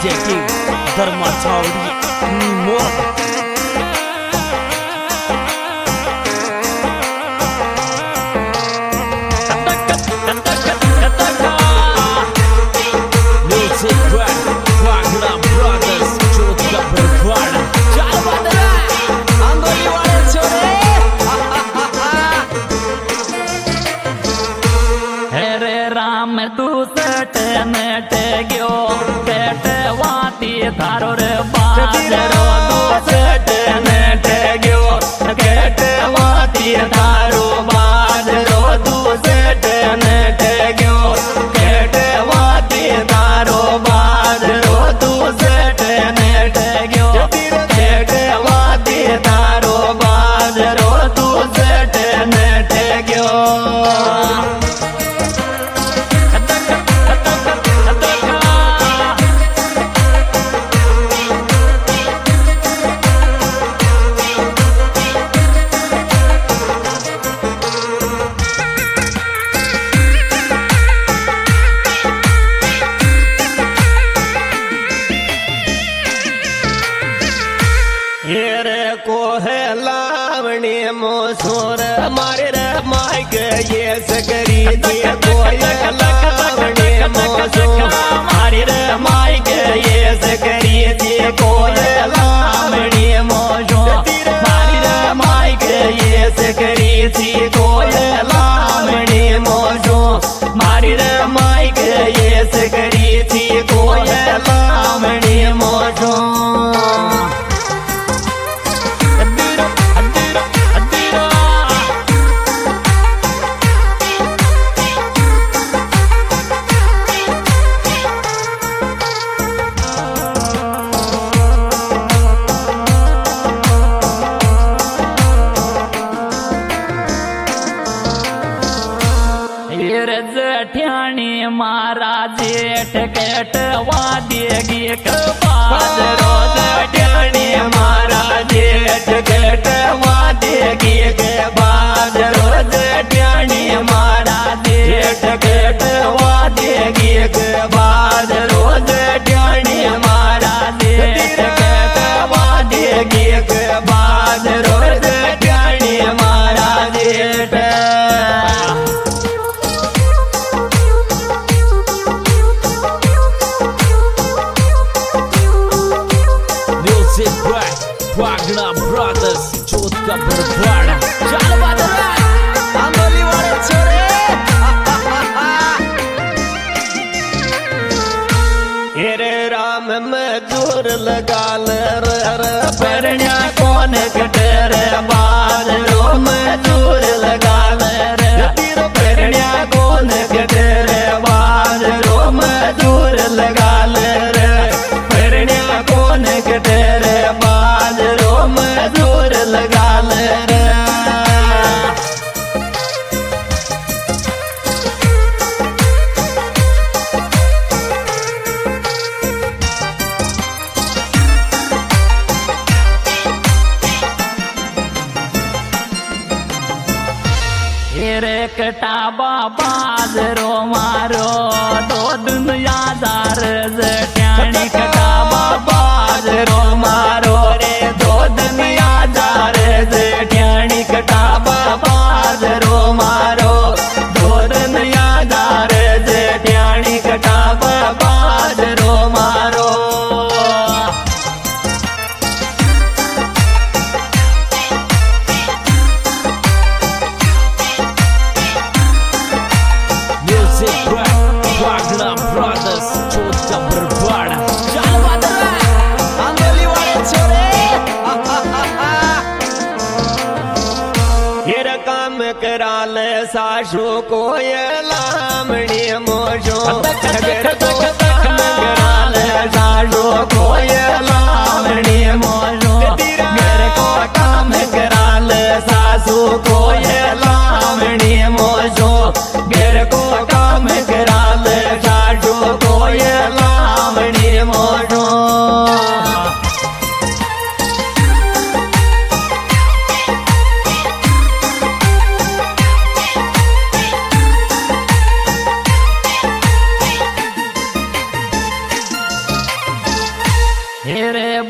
DJ King Dharma Chowdhury Nimod Music by Wagner Brothers Jodhpur Bharwada Chal badra Angoli wale chore Hare Ram tu sat net gyo bet wati tharo re bajro tu sat net gyo bet wati tharo bajro tu sat net gyo bet wati tharo bajro tu sat net gyo bet wati tharo bajro tu sat net gyo को है लावणी मोसोर मारे रे mic ये सकरी जी को है लावणी मोसोर मारे रे mic ये सकरी जी को है लावणी मोसोर मारे रे माइक ये सकरी जी को है लावणी मोसोर मारे रे माइक ये सकरी जी को है लावणी मोसोर ठियाणी महाराज जेठ केट वादेगी कपाज रोज ठियाणी महाराज जेठ केट वादेगी कपाज रोज ठियाणी महाराज जेठ केट वादेगी कपाज रोज ठियाणी महाराज जेठ केट वादेगी कपाज रोज ठियाणी महाराज जेठ Wagner Brothers Jodhpur Bharwada Chal badra Angoli wale chore Here Ram मजूर लगा र परण्या कौन कटरे बाज रो मजूर लगा रे परण्या कौन कटरे बाज रो मजूर लगा रे परण्या कौन कटरे बाज रो मजूर लगा रे कटाबा बाजरो मारो दो दुनिया दार जट्याणी कटाबा बाजरो मारो रे दो दुनिया दार जट्याणी कटाबा बाजरो मारो दो दुनिया दार जट्याणी कटाबा बाजरो मारो Wagner Brothers Jodhpur Bharwada Chal badra Angoli wale chore ये काम करा ले सासू को ये लामणी मोशो अगर को काम करा ले सासू को ये लामणी मोशो मेरे को काम करा ले सासू को ये लामणी मोशो मेरे को काम करा ले सासू को ये लामणी मोशो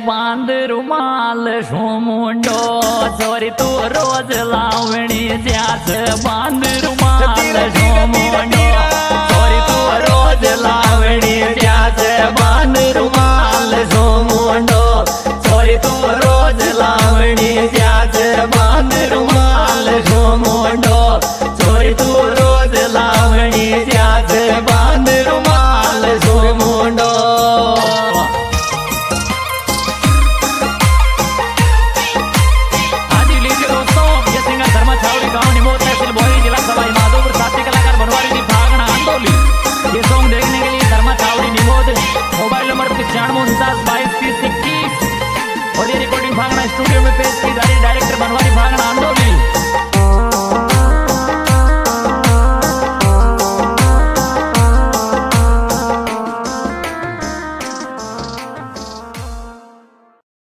बांध रुमाल शो मुंडो छोरी तू रोज लावणी ज्यास बांध रुमाल शो मुंडो